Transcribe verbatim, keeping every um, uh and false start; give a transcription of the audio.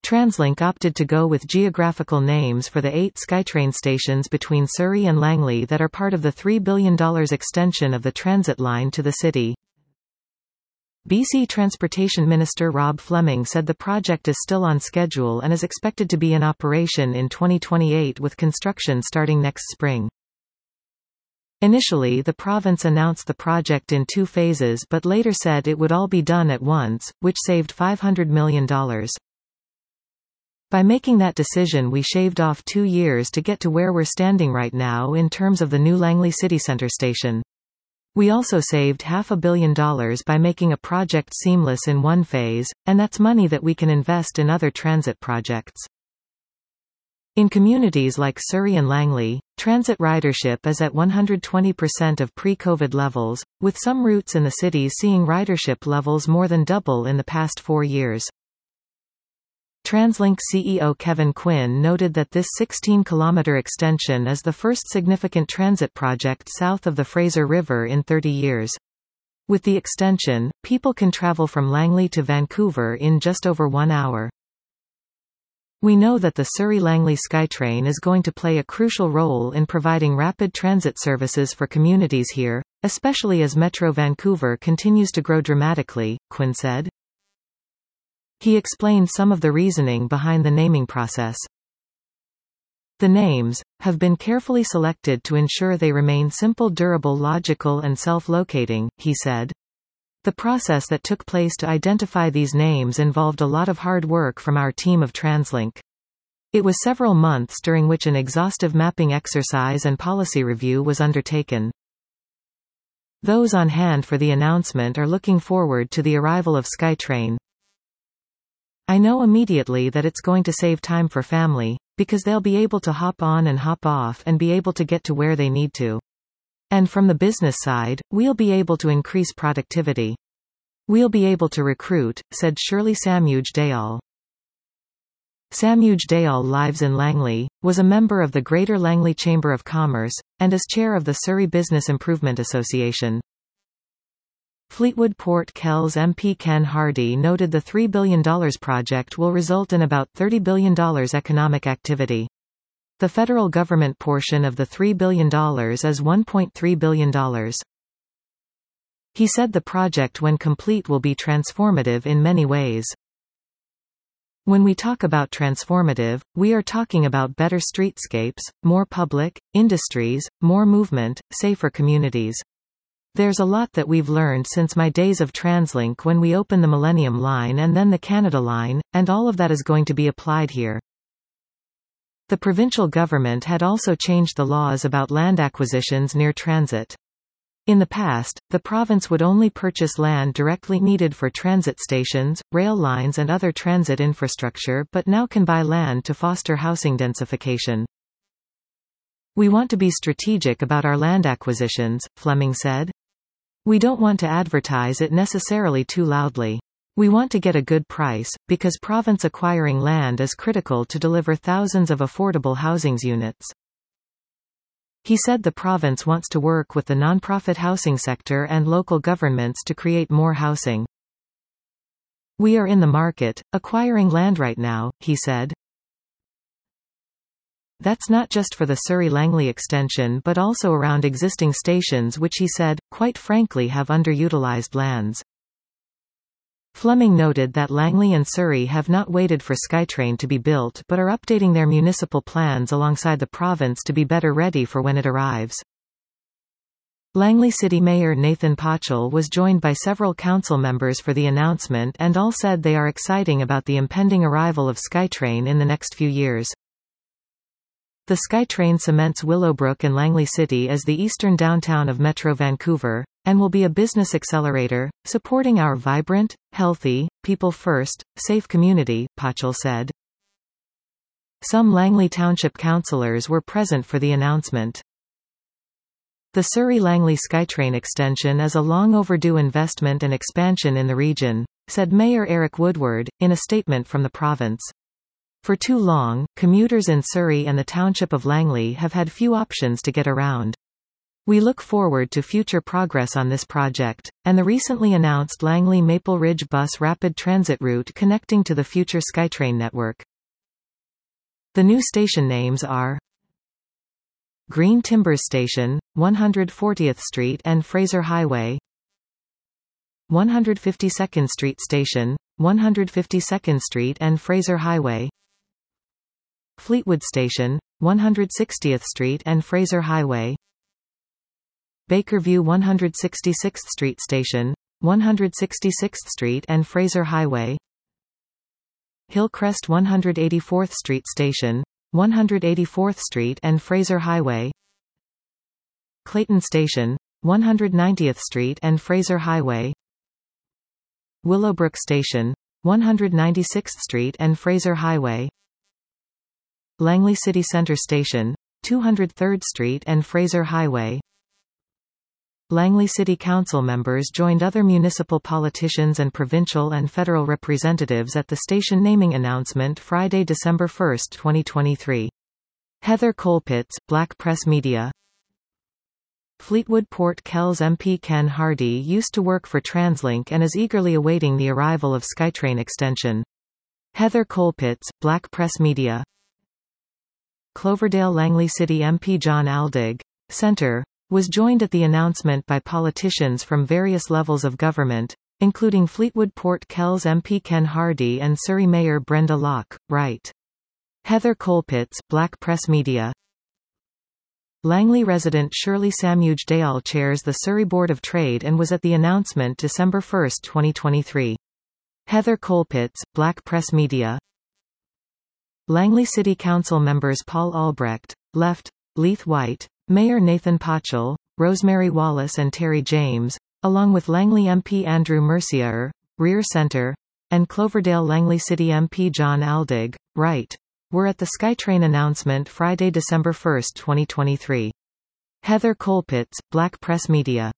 TransLink opted to go with geographical names for the eight SkyTrain stations between Surrey and Langley that are part of the three billion dollars extension of the transit line to the city. B C Transportation Minister Rob Fleming said the project is still on schedule and is expected to be in operation in twenty twenty-eight with construction starting next spring. Initially, the province announced the project in two phases but later said it would all be done at once, which saved five hundred million dollars. By making that decision, we shaved off two years to get to where we're standing right now in terms of the new Langley City Centre station. We also saved half a billion dollars by making a project seamless in one phase, and that's money that we can invest in other transit projects. In communities like Surrey and Langley, transit ridership is at one hundred twenty percent of pre-COVID levels, with some routes in the cities seeing ridership levels more than double in the past four years. TransLink C E O Kevin Quinn noted that this sixteen kilometre extension is the first significant transit project south of the Fraser River in thirty years. With the extension, people can travel from Langley to Vancouver in just over one hour. We know that the Surrey-Langley SkyTrain is going to play a crucial role in providing rapid transit services for communities here, especially as Metro Vancouver continues to grow dramatically, Quinn said. He explained some of the reasoning behind the naming process. The names have been carefully selected to ensure they remain simple, durable, logical and self-locating, he said. The process that took place to identify these names involved a lot of hard work from our team of TransLink. It was several months during which an exhaustive mapping exercise and policy review was undertaken. Those on hand for the announcement are looking forward to the arrival of SkyTrain. I know immediately that it's going to save time for family, because they'll be able to hop on and hop off and be able to get to where they need to. And from the business side, we'll be able to increase productivity. We'll be able to recruit, said Shirley Samuj Dayal. Samuj Dayal lives in Langley, was a member of the Greater Langley Chamber of Commerce, and is chair of the Surrey Business Improvement Association. Fleetwood Port Kells M P Ken Hardy noted the three billion dollars project will result in about thirty billion dollars economic activity. The federal government portion of the three billion dollars is one point three billion dollars. He said the project when complete will be transformative in many ways. When we talk about transformative, we are talking about better streetscapes, more public, industries, more movement, safer communities. There's a lot that we've learned since my days of TransLink when we opened the Millennium Line and then the Canada Line, and all of that is going to be applied here. The provincial government had also changed the laws about land acquisitions near transit. In the past, the province would only purchase land directly needed for transit stations, rail lines and other transit infrastructure, but now can buy land to foster housing densification. We want to be strategic about our land acquisitions, Fleming said. We don't want to advertise it necessarily too loudly. We want to get a good price, because province acquiring land is critical to deliver thousands of affordable housing units. He said the province wants to work with the nonprofit housing sector and local governments to create more housing. We are in the market, acquiring land right now, he said. That's not just for the Surrey-Langley extension but also around existing stations which he said, quite frankly have underutilized lands. Fleming noted that Langley and Surrey have not waited for SkyTrain to be built but are updating their municipal plans alongside the province to be better ready for when it arrives. Langley City Mayor Nathan Pochel was joined by several council members for the announcement and all said they are excited about the impending arrival of SkyTrain in the next few years. The SkyTrain cements Willowbrook and Langley City as the eastern downtown of Metro Vancouver, and will be a business accelerator, supporting our vibrant, healthy, people-first, safe community, Pochel said. Some Langley Township councillors were present for the announcement. The Surrey-Langley SkyTrain extension is a long overdue investment and expansion in the region, said Mayor Eric Woodward, in a statement from the province. For too long, commuters in Surrey and the township of Langley have had few options to get around. We look forward to future progress on this project, and the recently announced Langley Maple Ridge Bus Rapid Transit route connecting to the future SkyTrain network. The new station names are Green Timbers Station, one hundred fortieth Street and Fraser Highway, one hundred fifty-second Street Station, one hundred fifty-second Street and Fraser Highway, Fleetwood Station, one hundred sixtieth Street and Fraser Highway, Bakerview one hundred sixty-sixth Street Station, one hundred sixty-sixth Street and Fraser Highway, Hillcrest one hundred eighty-fourth Street Station, one hundred eighty-fourth Street and Fraser Highway, Clayton Station, one hundred ninetieth Street and Fraser Highway, Willowbrook Station, one hundred ninety-sixth Street and Fraser Highway, Langley City Center Station, two hundred third Street and Fraser Highway. Langley City Council members joined other municipal politicians and provincial and federal representatives at the station naming announcement Friday, December first, twenty twenty-three. Heather Colpitts, Black Press Media. Fleetwood Port Kells M P Ken Hardy used to work for TransLink and is eagerly awaiting the arrival of SkyTrain extension. Heather Colpitts, Black Press Media. Cloverdale Langley City M P John Aldig, Centre, was joined at the announcement by politicians from various levels of government, including Fleetwood Port Kells M P Ken Hardy and Surrey Mayor Brenda Locke, Right. Heather Colpitts, Black Press Media. Langley resident Shirley Samuge Dayal chairs the Surrey Board of Trade and was at the announcement December first, twenty twenty-three. Heather Colpitts, Black Press Media. Langley City Council members Paul Albrecht, Left, Leith White, Mayor Nathan Pochel, Rosemary Wallace and Terry James, along with Langley M P Andrew Mercier, Rear Centre, and Cloverdale Langley City M P John Aldig, Right, were at the SkyTrain announcement Friday, December first, twenty twenty-three. Heather Colpitts, Black Press Media.